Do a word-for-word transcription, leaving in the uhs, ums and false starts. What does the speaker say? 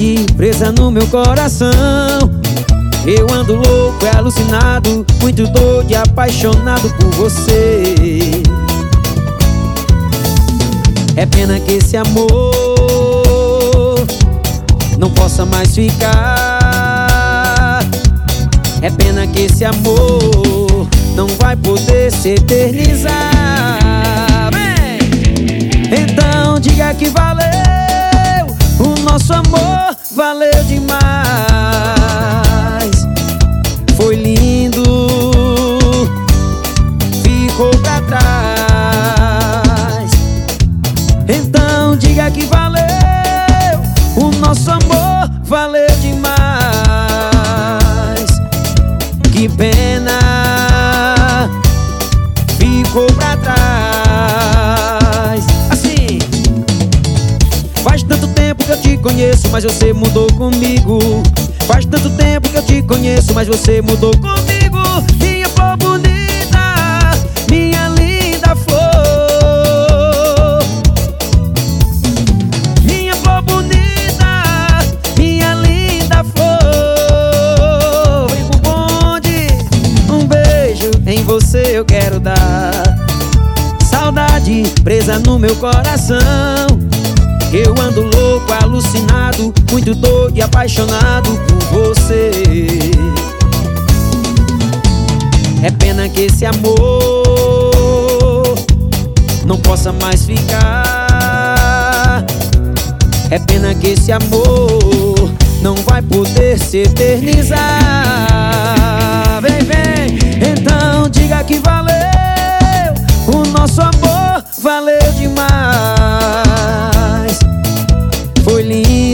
Saudade presa no meu coração. Eu ando louco, é alucinado, muito doido e apaixonado por você. É pena que esse amor não possa mais ficar. É pena que esse amor não vai poder se eternizar. Vem! Então diga que valeu, o nosso amor valeu demais. Foi lindo, ficou pra trás. Então diga que valeu, o nosso amor valeu demais. Que pena, ficou pra trás. Assim, faz tanto tempo que eu te conheço, mas você mudou comigo. Faz tanto tempo que eu te conheço, mas você mudou comigo. Minha flor bonita, minha linda flor. Minha flor bonita, minha linda flor. Vem pro bonde, um beijo em você eu quero dar. Saudade presa no meu coração. Eu ando louco, alucinado, muito doido e apaixonado por você. É pena que esse amor não possa mais ficar. É pena que esse amor não vai poder se eternizar. Vem, vem, então diga que valeu, o nosso amor valeu demais. Foi lindo,